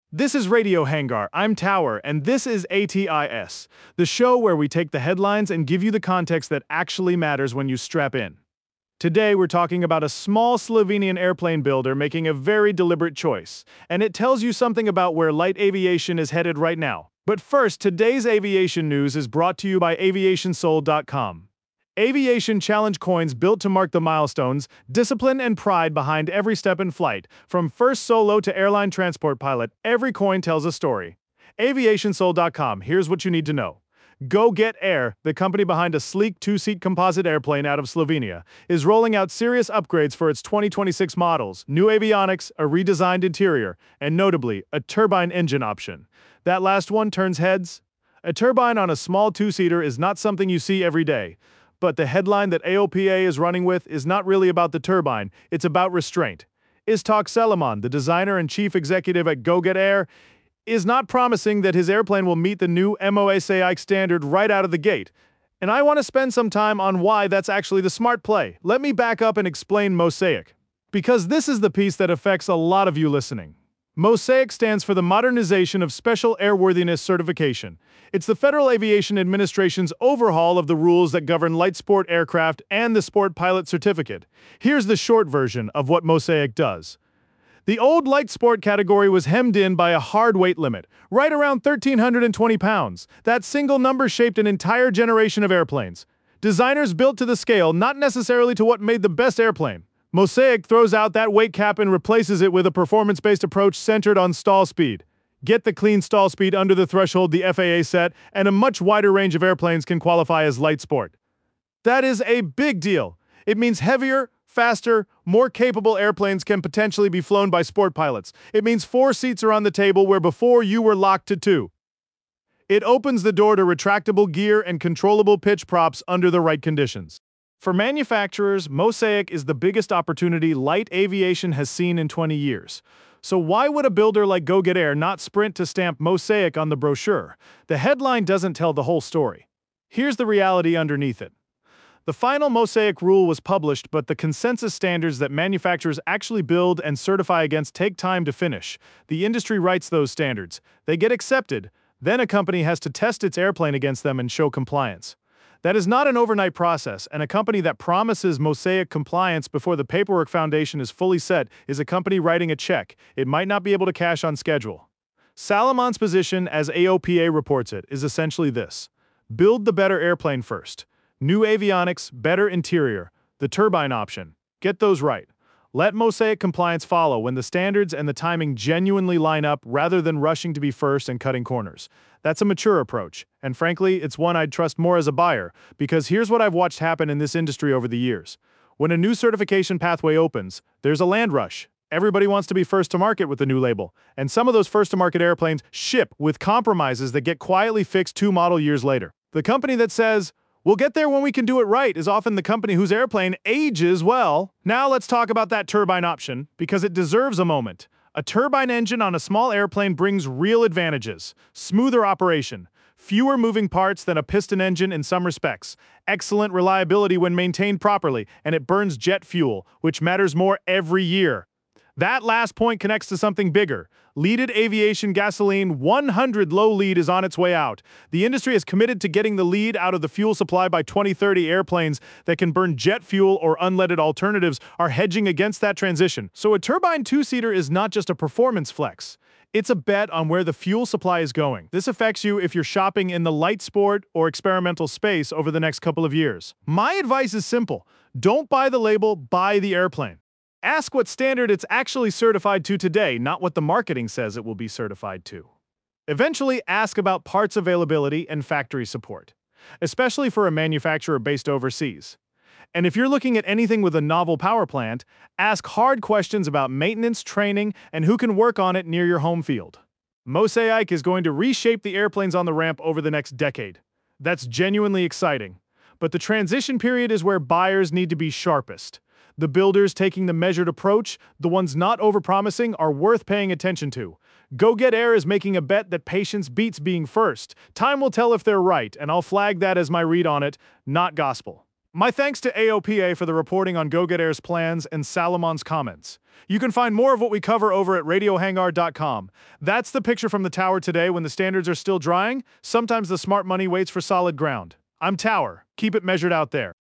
This is Radio Hangar. I'm Tower, and this is ATIS, the show where we take the headlines and give you the context that actually matters when you strap in. Today, we're talking about a small Slovenian airplane builder making a very deliberate choice, and it tells you something about where light aviation is headed right now. But first, today's aviation news is brought to you by aviationsoul.com. Aviation challenge coins built to mark the milestones, discipline, and pride behind every step in flight. From first solo to airline transport pilot, every coin tells a story. Aviationsoul.com, here's what you need to know. GoGet Air, the company behind a sleek two-seat composite airplane out of Slovenia, is rolling out serious upgrades for its 2026 models, new avionics, a redesigned interior, and notably, a turbine engine option. That last one turns heads. A turbine on a small two-seater is not something you see every day. But the headline that AOPA is running with is not really about the turbine, it's about restraint. Istok Selaman, the designer and chief executive at GoGet Air, is not promising that his airplane will meet the new MOSAIC standard right out of the gate. And I want to spend some time on why that's actually the smart play. Let me back up and explain MOSAIC. Because this is the piece that affects a lot of you listening. MOSAIC stands for the Modernization of Special Airworthiness Certification. It's the Federal Aviation Administration's overhaul of the rules that govern light sport aircraft and the Sport Pilot Certificate. Here's the short version of what MOSAIC does. The old light sport category was hemmed in by a hard weight limit, right around 1,320 pounds. That single number shaped an entire generation of airplanes. Designers built to the scale, not necessarily to what made the best airplane. MOSAIC throws out that weight cap and replaces it with a performance-based approach centered on stall speed. Get the clean stall speed under the threshold the FAA set, and a much wider range of airplanes can qualify as light sport. That is a big deal. It means heavier, faster, more capable airplanes can potentially be flown by sport pilots. It means 4 seats are on the table where before you were locked to 2. It opens the door to retractable gear and controllable pitch props under the right conditions. For manufacturers, MOSAIC is the biggest opportunity light aviation has seen in 20 years. So why would a builder like GoGet Air not sprint to stamp MOSAIC on the brochure? The headline doesn't tell the whole story. Here's the reality underneath it. The final MOSAIC rule was published, but the consensus standards that manufacturers actually build and certify against take time to finish. The industry writes those standards. They get accepted. Then a company has to test its airplane against them and show compliance. That is not an overnight process, and a company that promises MOSAIC compliance before the paperwork foundation is fully set is a company writing a check. It might not be able to cash on schedule. Salaman's position, as AOPA reports it, is essentially this. Build the better airplane first. New avionics, better interior, the turbine option. Get those right. Let MOSAIC compliance follow when the standards and the timing genuinely line up rather than rushing to be first and cutting corners. That's a mature approach, and frankly, it's one I'd trust more as a buyer, because here's what I've watched happen in this industry over the years. When a new certification pathway opens, there's a land rush. Everybody wants to be first to market with the new label, and some of those first-to-market airplanes ship with compromises that get quietly fixed 2 model years later. The company that says, "We'll get there when we can do it right," is often the company whose airplane ages well. Now let's talk about that turbine option, because it deserves a moment. A turbine engine on a small airplane brings real advantages. Smoother operation, fewer moving parts than a piston engine in some respects, excellent reliability when maintained properly, and it burns jet fuel, which matters more every year. That last point connects to something bigger. Leaded aviation gasoline 100 low lead is on its way out. The industry is committed to getting the lead out of the fuel supply by 2030. Airplanes that can burn jet fuel or unleaded alternatives are hedging against that transition. So a turbine two-seater is not just a performance flex. It's a bet on where the fuel supply is going. This affects you if you're shopping in the light sport or experimental space over the next couple of years. My advice is simple. Don't buy the label, buy the airplane. Ask what standard it's actually certified to today, not what the marketing says it will be certified to. Eventually, ask about parts availability and factory support, especially for a manufacturer based overseas. And if you're looking at anything with a novel power plant, ask hard questions about maintenance, training, and who can work on it near your home field. MOSAIC is going to reshape the airplanes on the ramp over the next decade. That's genuinely exciting. But the transition period is where buyers need to be sharpest. The builders taking the measured approach, the ones not overpromising, are worth paying attention to. GoGet Air is making a bet that patience beats being first. Time will tell if they're right, and I'll flag that as my read on it, not gospel. My thanks to AOPA for the reporting on GoGetAir's plans and Salomon's comments. You can find more of what we cover over at RadioHangar.com. That's the picture from the tower today when the standards are still drying. Sometimes the smart money waits for solid ground. I'm Tower. Keep it measured out there.